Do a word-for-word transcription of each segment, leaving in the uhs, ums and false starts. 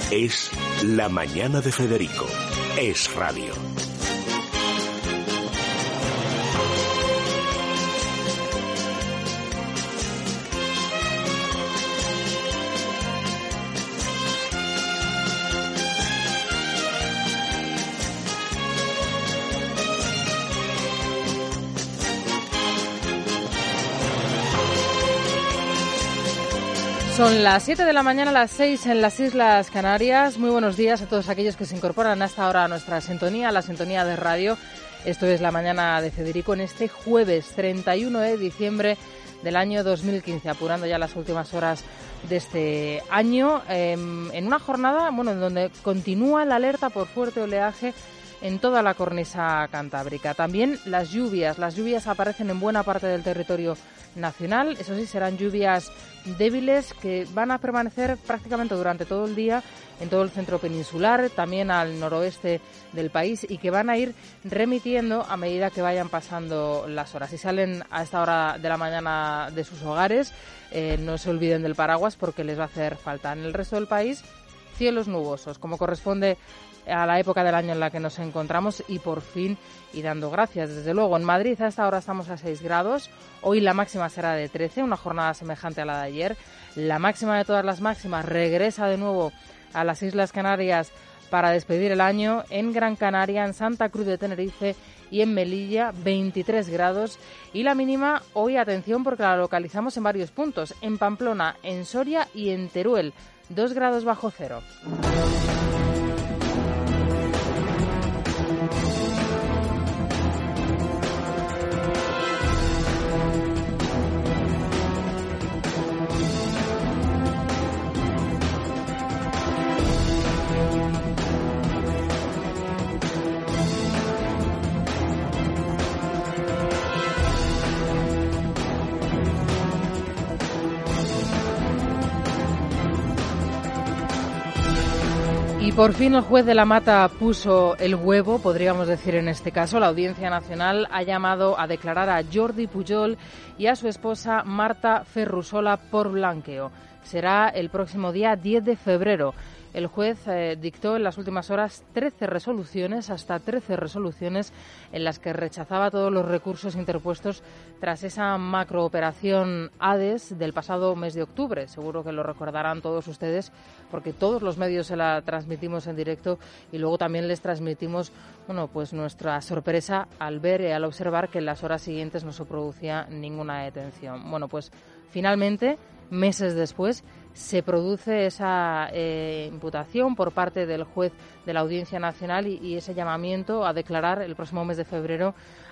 Es La Mañana de Federico. Es radio. Son las siete de la mañana, las seis en las Islas Canarias. Muy buenos días a todos aquellos que se incorporan hasta ahora a nuestra sintonía, la sintonía de radio. Esto es La Mañana de Federico en este jueves treinta y uno de diciembre del año dos mil quince, apurando ya las últimas horas de este año, eh, en una jornada bueno, en donde continúa la alerta por fuerte oleaje en toda la cornisa cantábrica. También las lluvias. Las lluvias aparecen en buena parte del territorio nacional. Eso sí, serán lluvias débiles que van a permanecer prácticamente durante todo el día en todo el centro peninsular, también al noroeste del país, y que van a ir remitiendo a medida que vayan pasando las horas. Si salen a esta hora de la mañana de sus hogares, eh, no se olviden del paraguas porque les va a hacer falta. En el resto del país, cielos nubosos, como corresponde a la época del año en la que nos encontramos, y por fin, y dando gracias, desde luego. En Madrid a esta hora estamos a seis grados, hoy la máxima será de trece, una jornada semejante a la de ayer. La máxima de todas las máximas regresa de nuevo a las Islas Canarias para despedir el año. En Gran Canaria, en Santa Cruz de Tenerife y en Melilla, veintitrés grados. Y la mínima hoy, atención, porque la localizamos en varios puntos, en Pamplona, en Soria y en Teruel, dos grados bajo cero. Por fin el juez de la Mata puso el huevo, podríamos decir en este caso. La Audiencia Nacional ha llamado a declarar a Jordi Pujol y a su esposa Marta Ferrusola por blanqueo. Será el próximo día diez de febrero. El juez eh, dictó en las últimas horas trece resoluciones, hasta trece resoluciones, en las que rechazaba todos los recursos interpuestos tras esa macrooperación Hades del pasado mes de octubre. Seguro que lo recordarán todos ustedes, porque todos los medios se la transmitimos en directo y luego también les transmitimos bueno, pues nuestra sorpresa al ver y al observar que en las horas siguientes no se producía ninguna detención. Bueno, pues finalmente, meses después, se produce esa eh, imputación por parte del juez de la Audiencia Nacional y, y ese llamamiento a declarar el próximo mes de febrero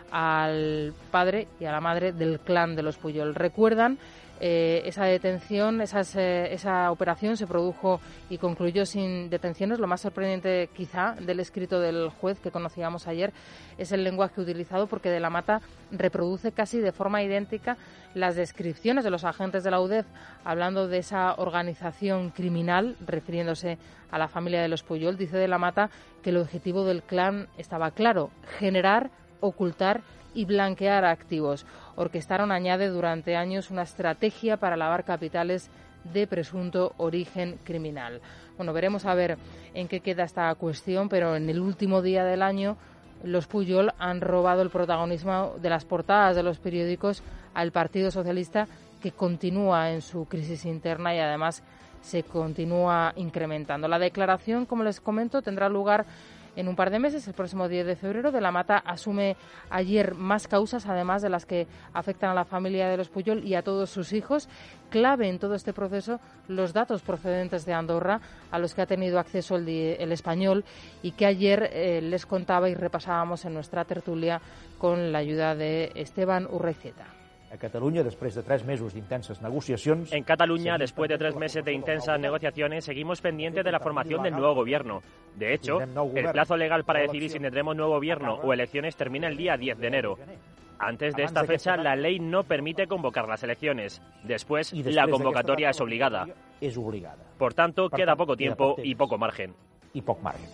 al padre y a la madre del clan de los Pujol. Recuerdan, eh, esa detención, esas, eh, esa operación se produjo y concluyó sin detenciones. Lo más sorprendente quizá del escrito del juez que conocíamos ayer es el lenguaje utilizado, porque de la Mata reproduce casi de forma idéntica las descripciones de los agentes de la U D E F hablando de esa organización criminal, refiriéndose a la familia de los Pujol. Dice de la Mata que el objetivo del clan estaba claro: generar, ocultar y blanquear activos. Orquestaron, añade, durante años una estrategia para lavar capitales de presunto origen criminal. Bueno, veremos a ver en qué queda esta cuestión, pero en el último día del año los Pujol han robado el protagonismo de las portadas de los periódicos al Partido Socialista, que continúa en su crisis interna y además se continúa incrementando. La declaración, como les comento, tendrá lugar en un par de meses, el próximo diez de febrero. De la Mata asume ayer más causas, además de las que afectan a la familia de los Pujol y a todos sus hijos. Clave en todo este proceso los datos procedentes de Andorra, a los que ha tenido acceso el, el Español, y que ayer eh, les contaba y repasábamos en nuestra tertulia con la ayuda de Esteban Urreizeta. A Cataluña, después de tres meses de intensas negociaciones... En Cataluña, después de tres meses de intensas negociaciones, seguimos pendientes de la formación del nuevo gobierno. De hecho, el plazo legal para decidir si tendremos nuevo gobierno o elecciones termina el día diez de enero. Antes de esta fecha, la ley no permite convocar las elecciones. Después, la convocatoria es obligada. Por tanto, queda poco tiempo y poco margen. Y poco margen.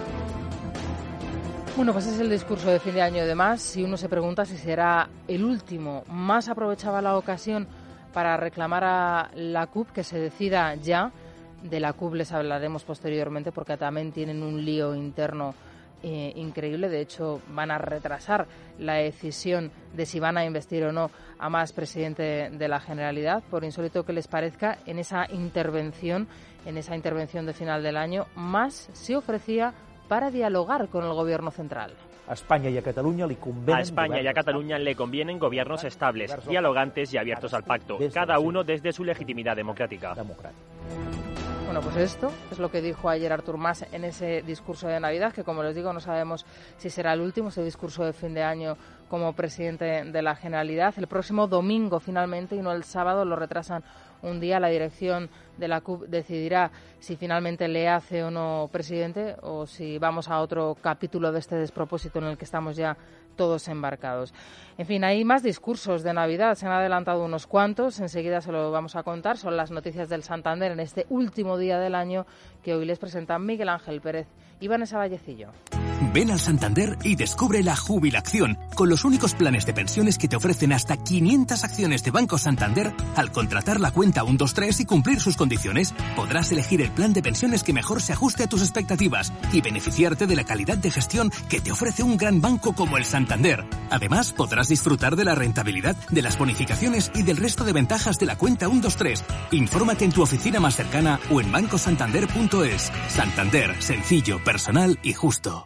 Bueno, pues es el discurso de fin de año. Además, si uno se pregunta si será el último, más aprovechaba la ocasión para reclamar a la C U P que se decida ya de la C U P les hablaremos posteriormente porque también tienen un lío interno Eh, increíble. De hecho, van a retrasar la decisión de si van a investir o no a Mas presidente de la Generalidad, por insólito que les parezca. En esa intervención, en esa intervención de final del año, Mas se ofrecía para dialogar con el Gobierno central. A España y a Cataluña le convienen A España y a Cataluña le convienen gobiernos estables, dialogantes y abiertos al pacto, cada uno desde su legitimidad democrática. Bueno, pues esto es lo que dijo ayer Artur Mas en ese discurso de Navidad, que como les digo no sabemos si será el último, ese discurso de fin de año como presidente de la Generalidad. El próximo domingo finalmente, y no el sábado, lo retrasan un día. La dirección de la C U P decidirá si finalmente le hace o no presidente o si vamos a otro capítulo de este despropósito en el que estamos ya todos embarcados. En fin, hay más discursos de Navidad, se han adelantado unos cuantos, enseguida se lo vamos a contar. Son las noticias del Santander en este último día del año que hoy les presentan Miguel Ángel Pérez y Vanessa Vallecillo. Ven al Santander y descubre la jubilación, con los únicos planes de pensiones que te ofrecen hasta quinientas acciones de Banco Santander. Al contratar la cuenta uno dos tres y cumplir sus condiciones, podrás elegir el plan de pensiones que mejor se ajuste a tus expectativas y beneficiarte de la calidad de gestión que te ofrece un gran banco como el Santander. Además, podrás disfrutar de la rentabilidad, de las bonificaciones y del resto de ventajas de la cuenta uno dos tres. Infórmate en tu oficina más cercana o en banco santander punto es. Santander, sencillo, personal y justo.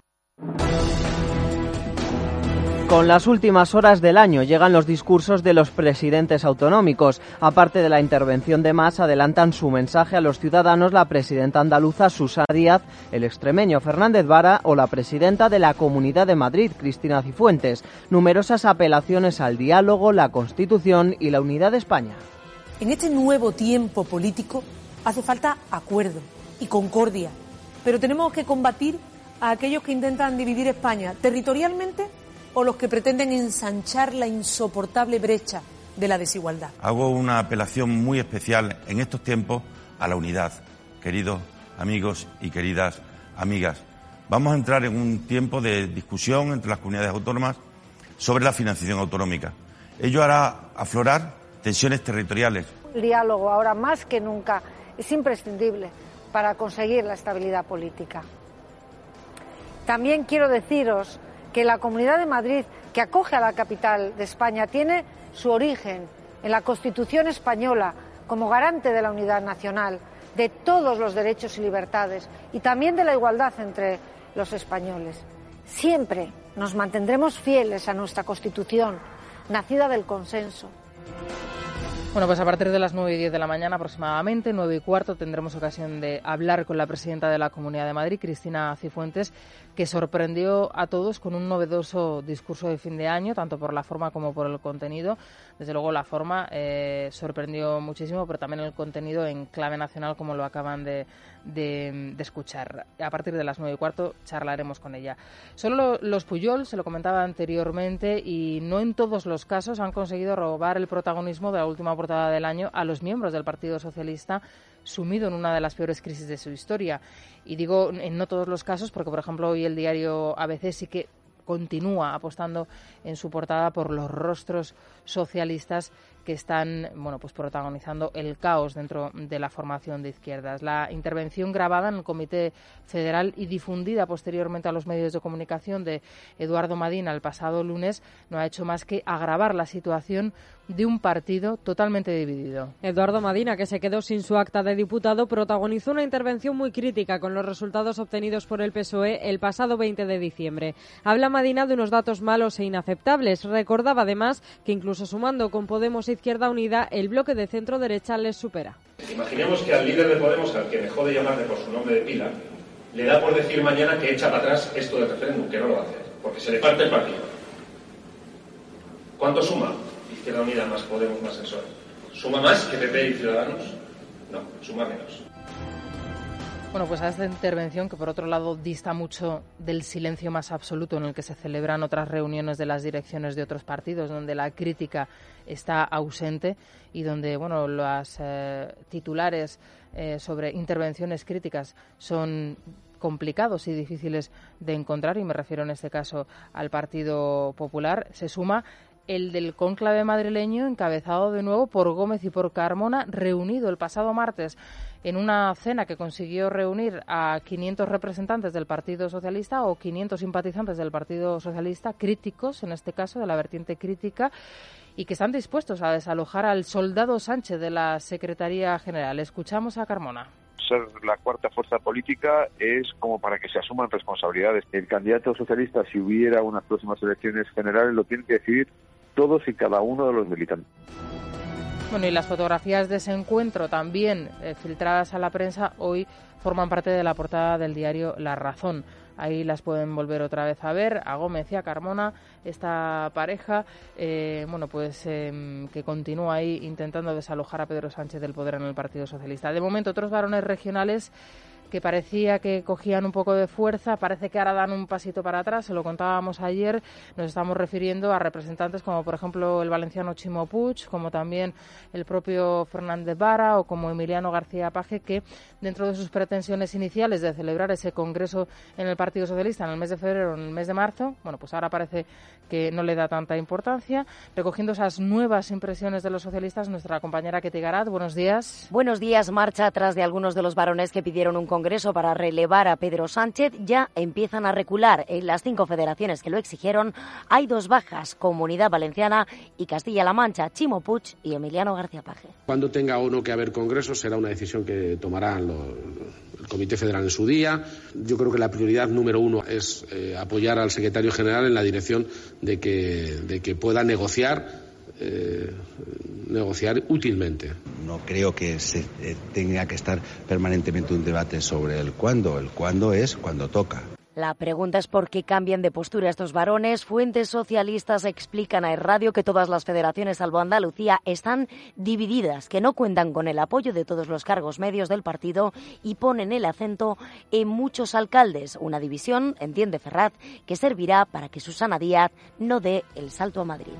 Con las últimas horas del año llegan los discursos de los presidentes autonómicos. Aparte de la intervención de Mas, adelantan su mensaje a los ciudadanos la presidenta andaluza Susana Díaz, el extremeño Fernández Vara o la presidenta de la Comunidad de Madrid, Cristina Cifuentes. Numerosas apelaciones al diálogo, la Constitución y la unidad de España. En este nuevo tiempo político hace falta acuerdo y concordia, pero tenemos que combatir a aquellos que intentan dividir España territorialmente o los que pretenden ensanchar la insoportable brecha de la desigualdad. Hago una apelación muy especial en estos tiempos a la unidad, queridos amigos y queridas amigas. Vamos a entrar en un tiempo de discusión entre las comunidades autónomas sobre la financiación autonómica. Ello hará aflorar tensiones territoriales. El diálogo, ahora más que nunca, es imprescindible para conseguir la estabilidad política. También quiero deciros que la Comunidad de Madrid, que acoge a la capital de España, tiene su origen en la Constitución española como garante de la unidad nacional, de todos los derechos y libertades y también de la igualdad entre los españoles. Siempre nos mantendremos fieles a nuestra Constitución, nacida del consenso. Bueno, pues a partir de las nueve y diez de la mañana aproximadamente, nueve y cuarto, tendremos ocasión de hablar con la presidenta de la Comunidad de Madrid, Cristina Cifuentes, que sorprendió a todos con un novedoso discurso de fin de año, tanto por la forma como por el contenido. Desde luego la forma eh, sorprendió muchísimo, pero también el contenido en clave nacional, como lo acaban de, de, de escuchar. A partir de las nueve y cuarto charlaremos con ella. Solo los Pujol, se lo comentaba anteriormente, y no en todos los casos han conseguido robar el protagonismo de la última portada del año a los miembros del Partido Socialista, sumido en una de las peores crisis de su historia. Y digo en no todos los casos porque, por ejemplo, hoy el diario A B C sí que continúa apostando en su portada por los rostros socialistas que están, bueno, pues protagonizando el caos dentro de la formación de izquierdas. La intervención grabada en el Comité Federal y difundida posteriormente a los medios de comunicación de Eduardo Madina el pasado lunes no ha hecho más que agravar la situación de un partido totalmente dividido. Eduardo Madina, que se quedó sin su acta de diputado, protagonizó una intervención muy crítica con los resultados obtenidos por el P S O E el pasado veinte de diciembre. Habla Madina de unos datos malos e inaceptables. Recordaba además que incluso sumando con Podemos e Izquierda Unida, el bloque de centro-derecha les supera. Imaginemos que al líder de Podemos, al que me jode llamarle por su nombre de pila, le da por decir mañana que echa para atrás esto del referéndum, que no lo va a hacer, porque se le parte el partido. ¿Cuánto suma Izquierda Unida más Podemos más el P S O E? ¿Suma más que P P y Ciudadanos? No, suma menos. Bueno, pues a esta intervención, que por otro lado dista mucho del silencio más absoluto en el que se celebran otras reuniones de las direcciones de otros partidos, donde la crítica está ausente y donde, bueno, las eh, titulares eh, sobre intervenciones críticas son complicados y difíciles de encontrar, y me refiero en este caso al Partido Popular, se suma el del cónclave madrileño, encabezado de nuevo por Gómez y por Carmona, reunido el pasado martes en una cena que consiguió reunir a quinientos representantes del Partido Socialista o quinientos simpatizantes del Partido Socialista, críticos, en este caso, de la vertiente crítica, y que están dispuestos a desalojar al soldado Sánchez de la Secretaría General. Escuchamos a Carmona. Ser la cuarta fuerza política es como para que se asuman responsabilidades. El candidato socialista, si hubiera unas próximas elecciones generales, lo tienen que decidir todos y cada uno de los militantes. Bueno, y las fotografías de ese encuentro, también eh, filtradas a la prensa, hoy forman parte de la portada del diario La Razón. Ahí las pueden volver otra vez a ver, a Gómez y a Carmona, esta pareja, eh, bueno, pues eh, que continúa ahí intentando desalojar a Pedro Sánchez del poder en el Partido Socialista. De momento, otros varones regionales que parecía que cogían un poco de fuerza, parece que ahora dan un pasito para atrás, se lo contábamos ayer, nos estamos refiriendo a representantes como por ejemplo el valenciano Chimo Puig, como también el propio Fernández Vara o como Emiliano García Paje, que dentro de sus pretensiones iniciales de celebrar ese congreso en el Partido Socialista en el mes de febrero o en el mes de marzo, bueno, pues ahora parece que no le da tanta importancia. Recogiendo esas nuevas impresiones de los socialistas, nuestra compañera Ketty Garat, buenos días. Buenos días. Marcha atrás de algunos de los varones que pidieron un congreso para relevar a Pedro Sánchez, ya empiezan a recular. En las cinco federaciones que lo exigieron hay dos bajas, Comunidad Valenciana y Castilla-La Mancha, Chimo Puig y Emiliano García Paje. Cuando tenga o no que haber congreso será una decisión que tomarán los, el Comité Federal en su día. Yo creo que la prioridad número uno es eh, apoyar al secretario general en la dirección de que, de que pueda negociar Eh, negociar útilmente. No creo que se eh, tenga que estar permanentemente un debate sobre el cuándo. El cuándo es cuando toca. La pregunta es por qué cambian de postura estos varones. Fuentes socialistas explican a Radio que todas las federaciones, salvo Andalucía, están divididas, que no cuentan con el apoyo de todos los cargos medios del partido y ponen el acento en muchos alcaldes. Una división, entiende Ferraz, que servirá para que Susana Díaz no dé el salto a Madrid.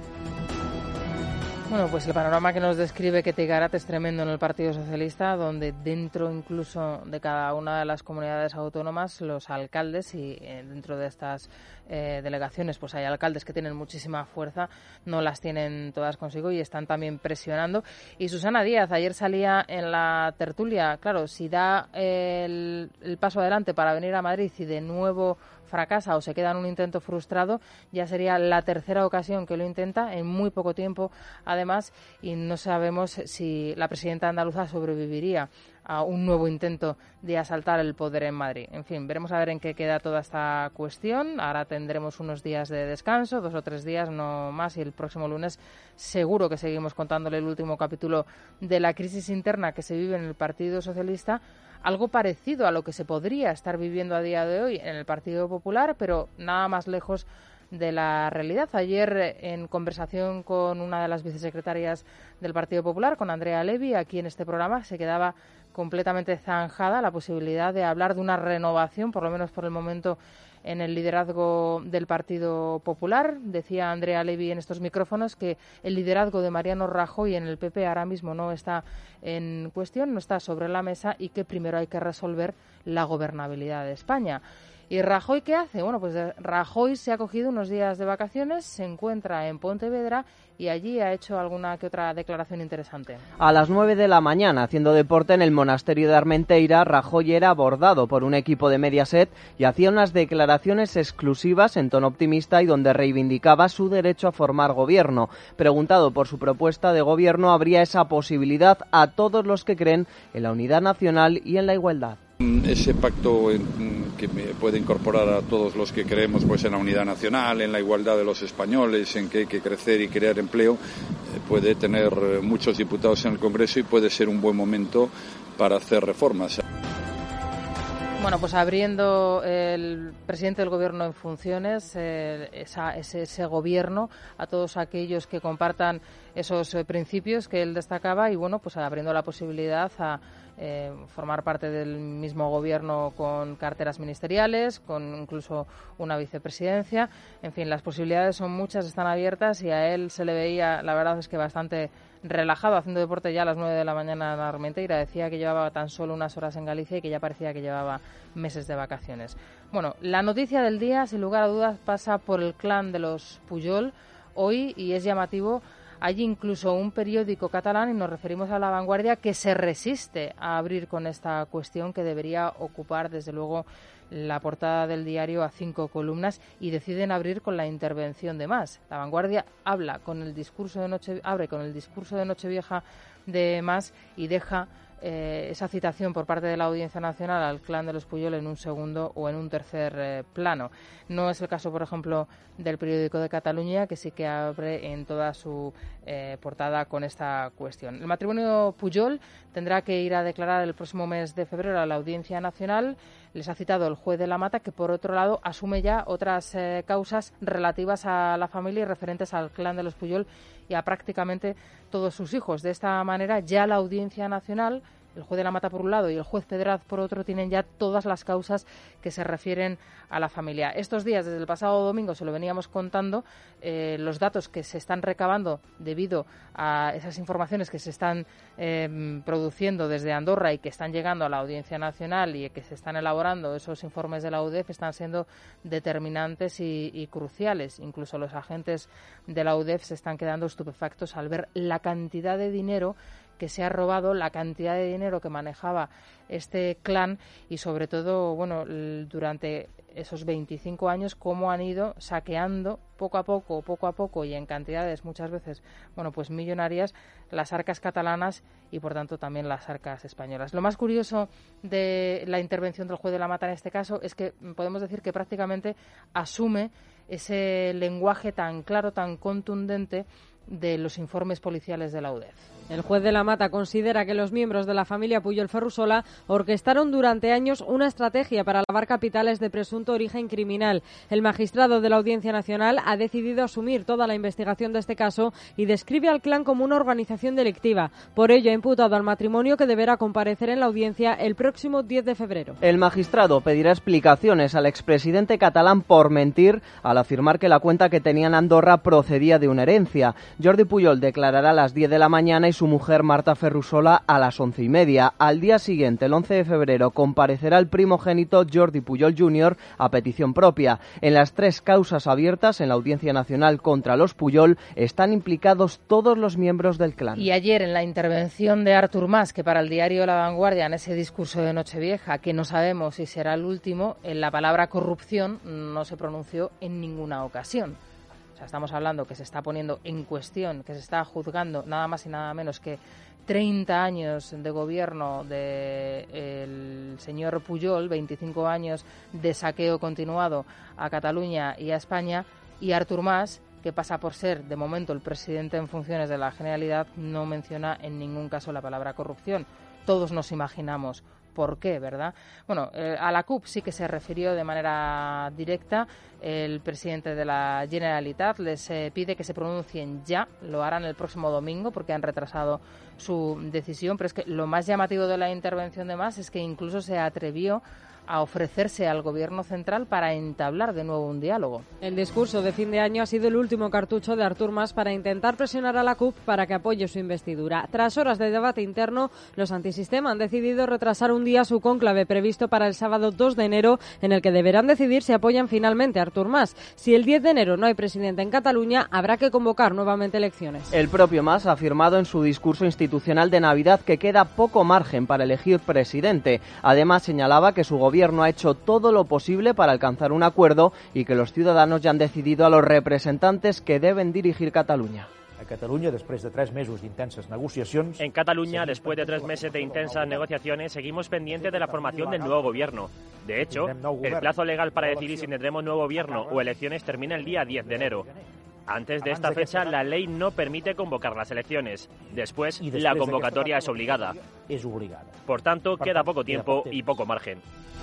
Bueno, pues el panorama que nos describe Ketty Garat es tremendo en el Partido Socialista, donde dentro incluso de cada una de las comunidades autónomas, los alcaldes y eh, dentro de estas eh, delegaciones, pues hay alcaldes que tienen muchísima fuerza, no las tienen todas consigo y están también presionando. Y Susana Díaz ayer salía en la tertulia, claro, si da el, el paso adelante para venir a Madrid y de nuevo fracasa o se queda en un intento frustrado, ya sería la tercera ocasión que lo intenta en muy poco tiempo, además, y no sabemos si la presidenta andaluza sobreviviría a un nuevo intento de asaltar el poder en Madrid. En fin, veremos a ver en qué queda toda esta cuestión. Ahora tendremos unos días de descanso, dos o tres días, no más, y el próximo lunes seguro que seguimos contándole el último capítulo de la crisis interna que se vive en el Partido Socialista, algo parecido a lo que se podría estar viviendo a día de hoy en el Partido Popular, pero nada más lejos de la realidad. Ayer, en conversación con una de las vicesecretarias del Partido Popular, con Andrea Levy, aquí en este programa, se quedaba completamente zanjada la posibilidad de hablar de una renovación, por lo menos por el momento, en el liderazgo del Partido Popular. Decía Andrea Levy en estos micrófonos que el liderazgo de Mariano Rajoy en el P P ahora mismo no está en cuestión, no está sobre la mesa y que primero hay que resolver la gobernabilidad de España. ¿Y Rajoy qué hace? Bueno, pues Rajoy se ha cogido unos días de vacaciones, se encuentra en Pontevedra y allí ha hecho alguna que otra declaración interesante. A las nueve de la mañana, haciendo deporte en el monasterio de Armenteira, Rajoy era abordado por un equipo de Mediaset y hacía unas declaraciones exclusivas en tono optimista y donde reivindicaba su derecho a formar gobierno. Preguntado por su propuesta de gobierno, habría esa posibilidad a todos los que creen en la unidad nacional y en la igualdad. Ese pacto que puede incorporar a todos los que creemos pues en la unidad nacional, en la igualdad de los españoles, en que hay que crecer y crear empleo, puede tener muchos diputados en el Congreso y puede ser un buen momento para hacer reformas. Bueno, pues abriendo el presidente del Gobierno en funciones, eh, esa, ese, ese gobierno a todos aquellos que compartan esos eh, principios que él destacaba y, bueno, pues abriendo la posibilidad a eh, formar parte del mismo gobierno con carteras ministeriales, con incluso una vicepresidencia. En fin, las posibilidades son muchas, están abiertas y a él se le veía, la verdad es que bastante relajado, haciendo deporte ya a las nueve de la mañana en Armenteira. Decía que llevaba tan solo unas horas en Galicia y que ya parecía que llevaba meses de vacaciones. Bueno, la noticia del día, sin lugar a dudas, pasa por el clan de los Pujol. hoy, y es llamativo, hay incluso un periódico catalán, y nos referimos a La Vanguardia, que se resiste a abrir con esta cuestión que debería ocupar, desde luego, la portada del diario a cinco columnas, y deciden abrir con la intervención de Mas. La Vanguardia habla con el discurso de Noche, abre con el discurso de Nochevieja de Mas y deja Eh, esa citación por parte de la Audiencia Nacional al clan de los Pujol en un segundo o en un tercer eh, plano. No es el caso, por ejemplo, del periódico de Cataluña, que sí que abre en toda su eh, portada con esta cuestión. El matrimonio Pujol tendrá que ir a declarar el próximo mes de febrero a la Audiencia Nacional. Les ha citado el juez de la Mata, que por otro lado asume ya otras eh, causas relativas a la familia y referentes al clan de los Pujol y a prácticamente todos sus hijos. De esta manera, ya la Audiencia Nacional, el juez de la Mata por un lado y el juez Pedraz por otro, tienen ya todas las causas que se refieren a la familia. Estos días, desde el pasado domingo, se lo veníamos contando, eh, los datos que se están recabando debido a esas informaciones que se están eh, produciendo desde Andorra y que están llegando a la Audiencia Nacional y que se están elaborando esos informes de la U D E F, están siendo determinantes y, y cruciales. Incluso los agentes de la U D E F se están quedando estupefactos al ver la cantidad de dinero que se ha robado, la cantidad de dinero que manejaba este clan y, sobre todo, bueno, durante esos veinticinco años, cómo han ido saqueando poco a poco, poco a poco y en cantidades muchas veces, bueno, pues millonarias, las arcas catalanas y, por tanto, también las arcas españolas. Lo más curioso de la intervención del juez de la Mata en este caso es que podemos decir que prácticamente asume ese lenguaje tan claro, tan contundente de los informes policiales de la U D E F. El juez de la Mata considera que los miembros de la familia Pujol Ferrusola orquestaron durante años una estrategia para lavar capitales de presunto origen criminal. El magistrado de la Audiencia Nacional ha decidido asumir toda la investigación de este caso y describe al clan como una organización delictiva. Por ello, ha imputado al matrimonio, que deberá comparecer en la audiencia el próximo diez de febrero. El magistrado pedirá explicaciones al expresidente catalán por mentir al afirmar que la cuenta que tenía en Andorra procedía de una herencia. Jordi Pujol declarará a las diez de la mañana y su mujer Marta Ferrusola a las once y media. Al día siguiente, el once de febrero, comparecerá el primogénito Jordi Pujol júnior a petición propia. En las tres causas abiertas en la Audiencia Nacional contra los Pujol están implicados todos los miembros del clan. Y ayer, en la intervención de Artur Mas, que para el diario La Vanguardia, en ese discurso de Nochevieja, que no sabemos si será el último, en la palabra corrupción no se pronunció en ninguna ocasión. O sea, estamos hablando que se está poniendo en cuestión, que se está juzgando nada más y nada menos que treinta años de gobierno del señor Pujol, veinticinco años de saqueo continuado a Cataluña y a España, y Artur Mas, que pasa por ser, de momento, el presidente en funciones de la Generalidad, no menciona en ningún caso la palabra corrupción. Todos nos imaginamos por qué, ¿verdad? Bueno, eh, a la C U P sí que se refirió de manera directa el presidente de la Generalitat. Les eh, pide que se pronuncien ya, lo harán el próximo domingo porque han retrasado su decisión, pero es que lo más llamativo de la intervención de Mas es que incluso se atrevió a ofrecerse al Gobierno central para entablar de nuevo un diálogo. El discurso de fin de año ha sido el último cartucho de Artur Mas para intentar presionar a la C U P para que apoye su investidura. Tras horas de debate interno, los antisistema han decidido retrasar un día su cónclave previsto para el sábado dos de enero, en el que deberán decidir si apoyan finalmente a Artur Mas. Si el diez de enero no hay presidente en Cataluña, habrá que convocar nuevamente elecciones. El propio Mas ha afirmado en su discurso institucional de Navidad que queda poco margen para elegir presidente. Además, señalaba que su gobierno Gobierno ha hecho todo lo posible para alcanzar un acuerdo y que los ciudadanos ya han decidido a los representantes que deben dirigir Cataluña. A Catalunya, después de tres meses de intensas negociaciones... En Cataluña, después de tres meses de intensas negociaciones, seguimos pendientes de la formación del nuevo gobierno. De hecho, el plazo legal para decidir si tendremos nuevo gobierno o elecciones termina el día diez de enero. Antes de esta fecha, la ley no permite convocar las elecciones. Después, la convocatoria es obligada. Por tanto, queda poco tiempo y poco margen.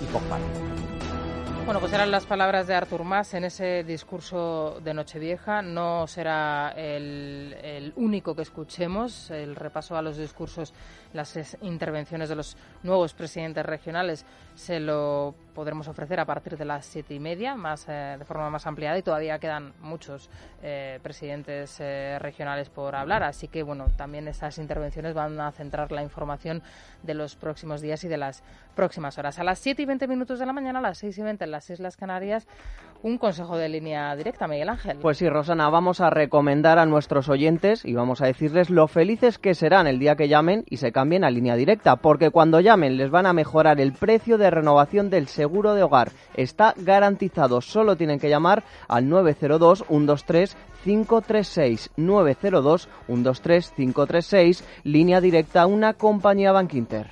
Bueno, pues eran las palabras de Artur Mas en ese discurso de Nochevieja. No será el, el único que escuchemos. El repaso a los discursos, las intervenciones de los nuevos presidentes regionales se lo podremos ofrecer a partir de las siete y media, más eh, de forma más ampliada, y todavía quedan muchos eh, presidentes eh, regionales por hablar. Así que, bueno, también estas intervenciones van a centrar la información de los próximos días y de las próximas horas. A las siete y veinte minutos de la mañana, a las seis y veinte en la las Islas Canarias un consejo de línea directa, Miguel Ángel. Pues sí, Rosana, vamos a recomendar a nuestros oyentes y vamos a decirles lo felices que serán el día que llamen y se cambien a línea directa, porque cuando llamen les van a mejorar el precio de renovación del seguro de hogar. Está garantizado, solo tienen que llamar al nueve cero dos, uno dos tres, cinco tres seis, nueve cero dos, uno dos tres, cinco tres seis, línea directa, una compañía Bankinter.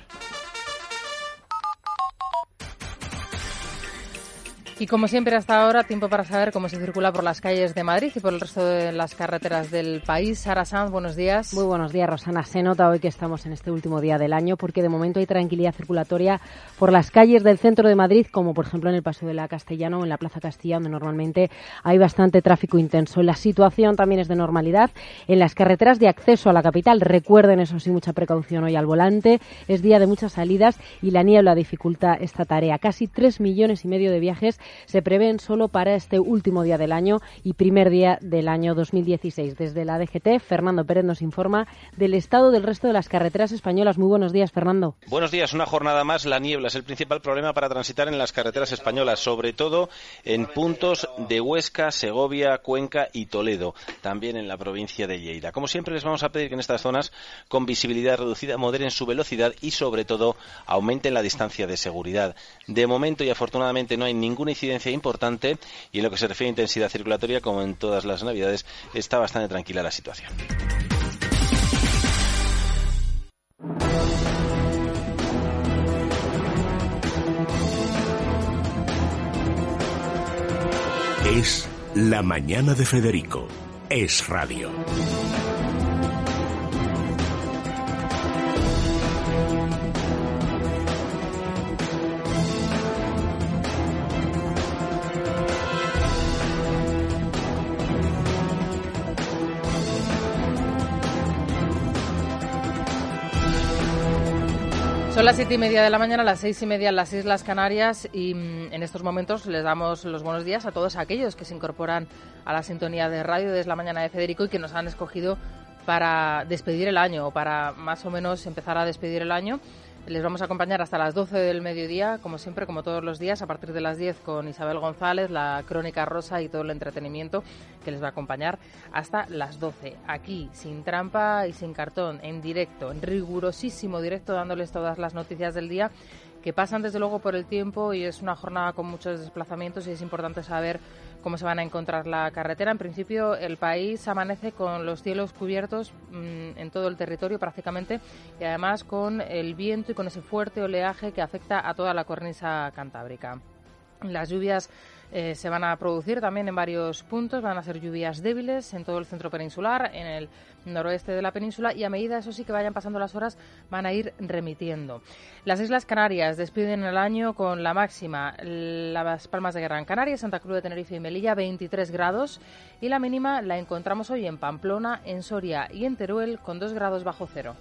Y como siempre hasta ahora, tiempo para saber cómo se circula por las calles de Madrid y por el resto de las carreteras del país. Sara Sanz, buenos días. Muy buenos días, Rosana. Se nota hoy que estamos en este último día del año porque de momento hay tranquilidad circulatoria por las calles del centro de Madrid, como por ejemplo en el Paseo de la Castellana o en la Plaza Castilla, donde normalmente hay bastante tráfico intenso. La situación también es de normalidad en las carreteras de acceso a la capital. Recuerden, eso sí, mucha precaución hoy al volante. Es día de muchas salidas y la niebla dificulta esta tarea. Casi tres millones y medio de viajes se prevén solo para este último día del año y primer día del año dos mil dieciséis. Desde la D G T, Fernando Pérez nos informa del estado del resto de las carreteras españolas. Muy buenos días, Fernando. Buenos días. Una jornada más. La niebla es el principal problema para transitar en las carreteras españolas, sobre todo en puntos de Huesca, Segovia, Cuenca y Toledo, también en la provincia de Lleida. Como siempre, les vamos a pedir que en estas zonas con visibilidad reducida moderen su velocidad y, sobre todo, aumenten la distancia de seguridad. De momento y afortunadamente no hay ninguna incidencia importante y en lo que se refiere a intensidad circulatoria, como en todas las navidades, está bastante tranquila la situación. Es La Mañana de Federico. Es radio. Son las siete y media de la mañana, las seis y media en las Islas Canarias y en estos momentos les damos los buenos días a todos aquellos que se incorporan a la sintonía de radio de Es la Mañana de Federico y que nos han escogido para despedir el año o para más o menos empezar a despedir el año. Les vamos a acompañar hasta las doce del mediodía, como siempre, como todos los días, a partir de las diez con Isabel González, la Crónica Rosa y todo el entretenimiento que les va a acompañar hasta las doce. Aquí, sin trampa y sin cartón, en directo, en rigurosísimo directo, dándoles todas las noticias del día que pasan desde luego por el tiempo y es una jornada con muchos desplazamientos y es importante saber cómo se van a encontrar la carretera. En principio, el país amanece con los cielos cubiertos mmm, en todo el territorio prácticamente y además con el viento y con ese fuerte oleaje que afecta a toda la cornisa cantábrica. Las lluvias eh, se van a producir también en varios puntos, van a ser lluvias débiles en todo el centro peninsular, en el noroeste de la península y a medida, eso sí, que vayan pasando las horas van a ir remitiendo. Las Islas Canarias despiden el año con la máxima, Las Palmas de Gran Canaria, Santa Cruz de Tenerife y Melilla, veintitrés grados y la mínima la encontramos hoy en Pamplona, en Soria y en Teruel con dos grados bajo cero.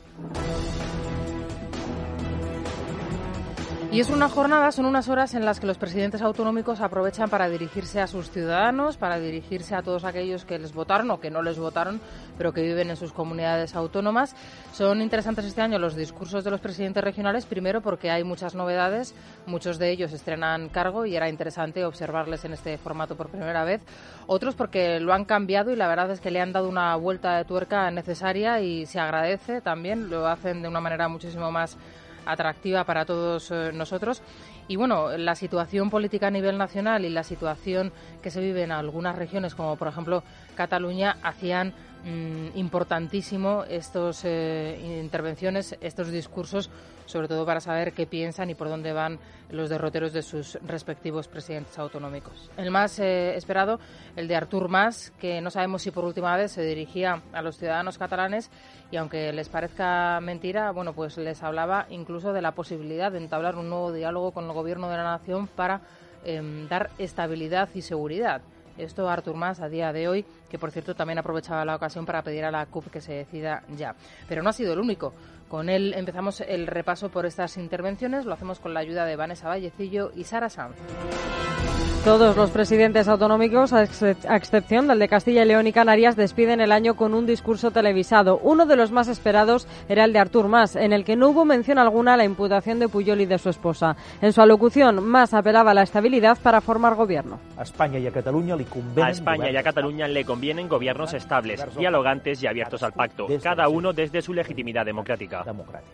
Y es una jornada, son unas horas en las que los presidentes autonómicos aprovechan para dirigirse a sus ciudadanos, para dirigirse a todos aquellos que les votaron o que no les votaron, pero que viven en sus comunidades autónomas. Son interesantes este año los discursos de los presidentes regionales, primero porque hay muchas novedades, muchos de ellos estrenan cargo y era interesante observarles en este formato por primera vez. Otros porque lo han cambiado y la verdad es que le han dado una vuelta de tuerca necesaria y se agradece también, lo hacen de una manera muchísimo más atractiva para todos eh, nosotros. Y bueno, la situación política a nivel nacional y la situación que se vive en algunas regiones, como por ejemplo Cataluña, hacían mmm, importantísimo estas eh, intervenciones, estos discursos, sobre todo para saber qué piensan y por dónde van los derroteros de sus respectivos presidentes autonómicos. El más eh, esperado, el de Artur Mas, que no sabemos si por última vez se dirigía a los ciudadanos catalanes y aunque les parezca mentira, bueno, pues les hablaba incluso de la posibilidad de entablar un nuevo diálogo con el gobierno de la nación para eh, dar estabilidad y seguridad. Esto Artur Mas a día de hoy, que por cierto también aprovechaba la ocasión para pedir a la C U P que se decida ya. Pero no ha sido el único. Con él empezamos el repaso por estas intervenciones, lo hacemos con la ayuda de Vanessa Vallecillo y Sara Sanz. Todos los presidentes autonómicos, a excepción del de Castilla y León y Canarias, despiden el año con un discurso televisado. Uno de los más esperados era el de Artur Mas, en el que no hubo mención alguna a la imputación de Pujol y de su esposa. En su alocución, Mas apelaba a la estabilidad para formar gobierno. A España y a Cataluña le convienen, a España y a Cataluña le convienen gobiernos estables, dialogantes y abiertos al pacto, cada uno desde su legitimidad democrática.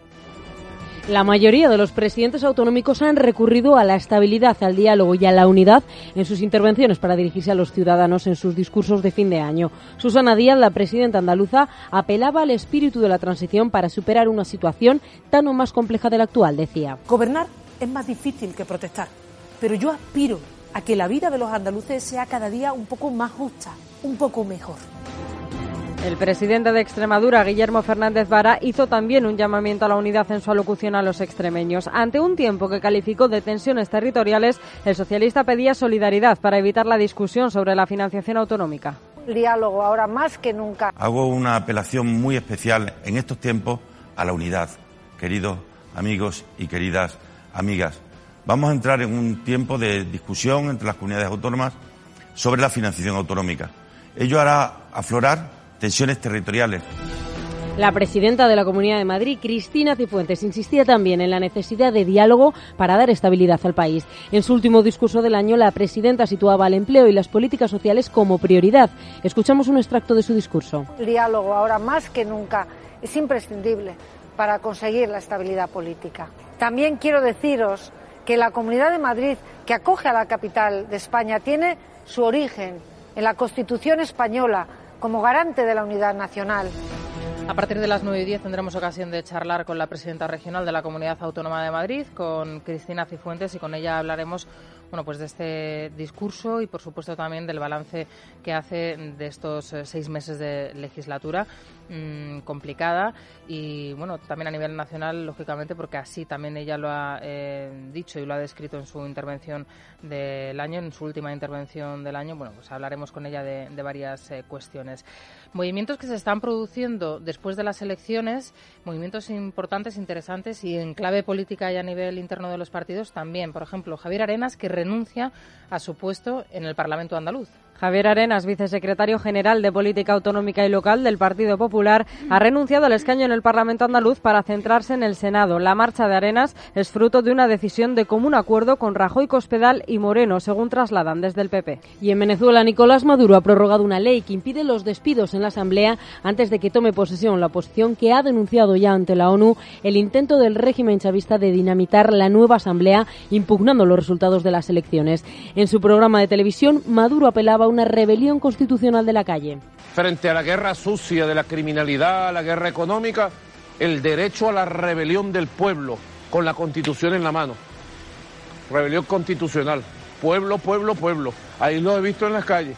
La mayoría de los presidentes autonómicos han recurrido a la estabilidad, al diálogo y a la unidad en sus intervenciones para dirigirse a los ciudadanos en sus discursos de fin de año. Susana Díaz, la presidenta andaluza, apelaba al espíritu de la transición para superar una situación tan o más compleja de la actual, decía. Gobernar es más difícil que protestar, pero yo aspiro a que la vida de los andaluces sea cada día un poco más justa, un poco mejor. El presidente de Extremadura, Guillermo Fernández Vara, hizo también un llamamiento a la unidad en su alocución a los extremeños. Ante un tiempo que calificó de tensiones territoriales, el socialista pedía solidaridad para evitar la discusión sobre la financiación autonómica. Diálogo ahora más que nunca. Hago una apelación muy especial en estos tiempos a la unidad, queridos amigos y queridas amigas. Vamos a entrar en un tiempo de discusión entre las comunidades autónomas sobre la financiación autonómica. Ello hará aflorar tensiones territoriales. La presidenta de la Comunidad de Madrid, Cristina Cifuentes, insistía también en la necesidad de diálogo para dar estabilidad al país. En su último discurso del año, la presidenta situaba el empleo y las políticas sociales como prioridad. Escuchamos un extracto de su discurso. El diálogo ahora más que nunca es imprescindible para conseguir la estabilidad política. También quiero deciros que la Comunidad de Madrid, que acoge a la capital de España, tiene su origen en la Constitución española como garante de la unidad nacional. A partir de las nueve y diez tendremos ocasión de charlar con la presidenta regional de la Comunidad Autónoma de Madrid, con Cristina Cifuentes, y con ella hablaremos bueno, pues de este discurso y, por supuesto, también del balance que hace de estos eh, seis meses de legislatura mmm, complicada y, bueno, también a nivel nacional, lógicamente, porque así también ella lo ha eh, dicho y lo ha descrito en su intervención del año, en su última intervención del año. Bueno, pues hablaremos con ella de, de varias eh, cuestiones. Movimientos que se están produciendo después de las elecciones, movimientos importantes, interesantes y en clave política y a nivel interno de los partidos también. Por ejemplo, Javier Arenas, que renuncia a su puesto en el Parlamento andaluz. Javier Arenas, vicesecretario general de Política Autonómica y Local del Partido Popular, ha renunciado al escaño en el Parlamento andaluz para centrarse en el Senado. La marcha de Arenas es fruto de una decisión de común acuerdo con Rajoy, Cospedal y Moreno, según trasladan desde el P P. Y en Venezuela, Nicolás Maduro ha prorrogado una ley que impide los despidos en la Asamblea antes de que tome posesión la oposición, que ha denunciado ya ante la ONU el intento del régimen chavista de dinamitar la nueva Asamblea, impugnando los resultados de las elecciones. En su programa de televisión, Maduro apelaba a una rebelión constitucional de la calle. Frente a la guerra sucia de la criminalidad, la guerra económica, el derecho a la rebelión del pueblo, con la Constitución en la mano. Rebelión constitucional. Pueblo, pueblo, pueblo. Ahí lo he visto en las calles.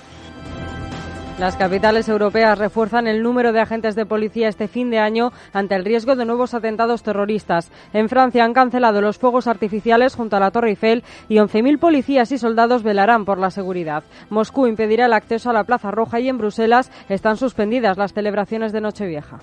Las capitales europeas refuerzan el número de agentes de policía este fin de año ante el riesgo de nuevos atentados terroristas. En Francia han cancelado los fuegos artificiales junto a la Torre Eiffel y once mil policías y soldados velarán por la seguridad. Moscú impedirá el acceso a la Plaza Roja y en Bruselas están suspendidas las celebraciones de Nochevieja.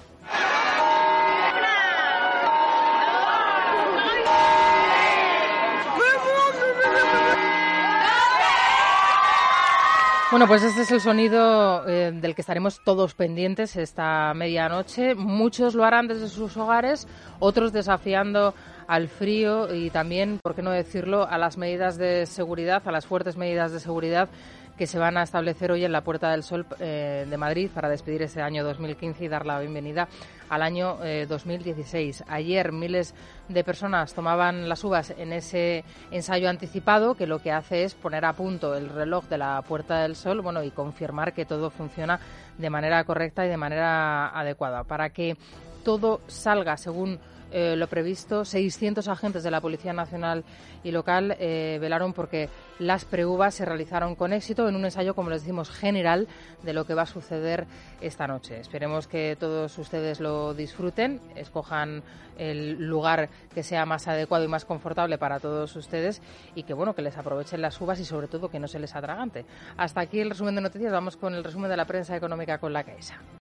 Bueno, pues este es el sonido eh, del que estaremos todos pendientes esta medianoche. Muchos lo harán desde sus hogares, otros desafiando al frío y también, por qué no decirlo, a las medidas de seguridad, a las fuertes medidas de seguridad que se van a establecer hoy en la Puerta del Sol eh, de Madrid para despedir ese año dos mil quince y dar la bienvenida al año eh, dos mil dieciséis. Ayer miles de personas tomaban las uvas en ese ensayo anticipado que lo que hace es poner a punto el reloj de la Puerta del Sol, bueno, y confirmar que todo funciona de manera correcta y de manera adecuada. Para que todo salga según eh, lo previsto. seiscientos agentes de la Policía Nacional y local eh, velaron porque las preuvas se realizaron con éxito en un ensayo, como les decimos, general de lo que va a suceder esta noche. Esperemos que todos ustedes lo disfruten, escojan el lugar que sea más adecuado y más confortable para todos ustedes y que, bueno, que les aprovechen las uvas y, sobre todo, que no se les atragante. Hasta aquí el resumen de noticias. Vamos con el resumen de la prensa económica con la Caixa.